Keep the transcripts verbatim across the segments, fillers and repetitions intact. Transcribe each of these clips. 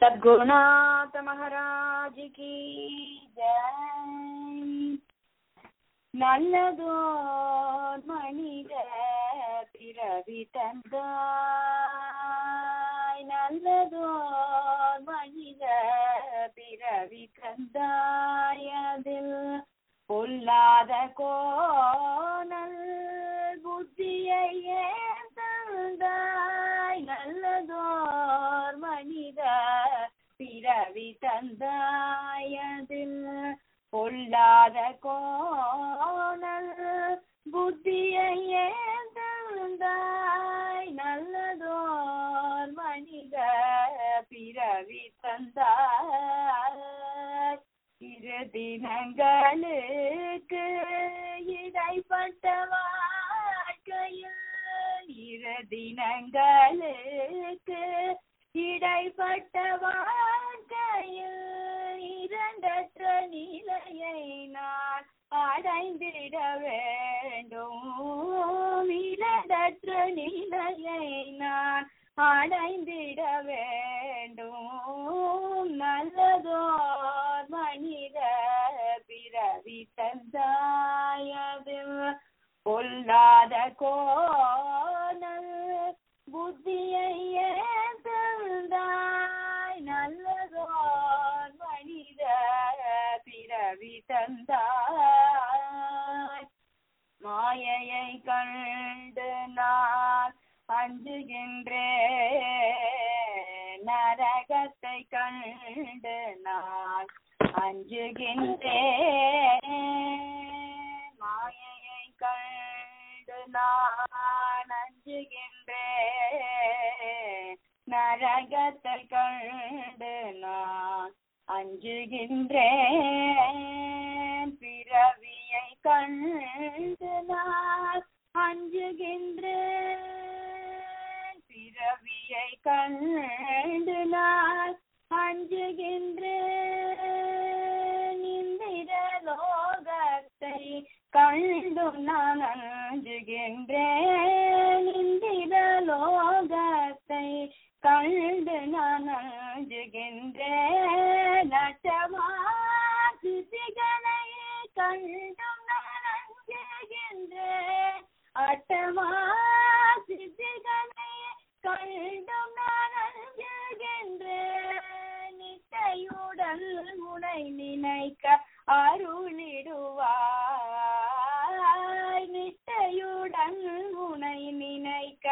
सद्गुरुनाथ महाराज की जय। நல்லதோர் மனித பிறவி தந்தாய், நல்லதோர் மனித பிறவி தந்தாய், அதில் பொல்லாத கோணல் புத்தியை ஏன் தந்தாய், நல்லதோர் மனித பிறவி தந்தாய், அதில் பொல்லாத கோணல் புத்தியை ஏன் தந்தாய், நல்லதோர் மனித பிறவி தந்தாய். இரு தினங்களுக்கு இடைப்பட்ட வாழ்க்கையில், இரு தினங்களுக்கு இடைப்பட்ட வாழ்க்கையில் இரண்டற்ற நிலையை நான் அடைந்திட வேண்டும், இரண்டற்ற நிலையை நான் அடைந்திட வேண்டும், நல்லதோர் மனித பிறவி தந்தாயது பொல்லாத கோணல் புத்தியை ஏன் தந்தாய், நல்லதோர் மனித பிறவி தந்தாய். மாயையை கண்டு நான் அஞ்சுகின்றேன், நரகத்தை கண்டு நான் அஞ்சுகின்றேன், மாயையை கண்டு நான் அஞ்சுகின்றேன், நரகத்தை கண்டு நான் அஞ்சுகின்றேன், பிறவியை கண்டு நான் அஞ்சுகின்றேன், பிறவியை கண்டு நான் அஞ்சுகின்றேன், இந்திர லோகத்தை கண்டும் நான் அஞ்சுகின்றேன், இந்திர லோகத்தை கண்டு நான் அஞ்சுகின்றேன், நட்டமா சித்திகளை கண்டும் நான் அஞ்சுகின்றேன், அட்டமா சித்திகளை கண்டும் நான் அஞ்சுகின்றேன், நிட்டையுடன் உனை நினைக்க அருளிடுவாய், நிட்டையுடன் உனை நினைக்க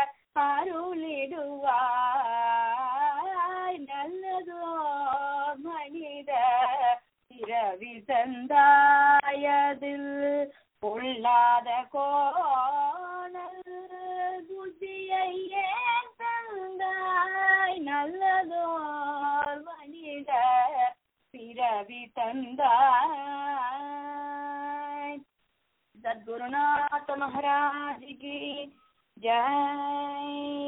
அருளிடுவாய், நல்லதோர் மனித பிறவி தந்தாயதில் பொல்லாத கோணல் புத்தியை ஏன் தந்தாய், நல்லதோர் மனித பிறவி தந்தாய். सद्गुरुनाथ महाराज की जय।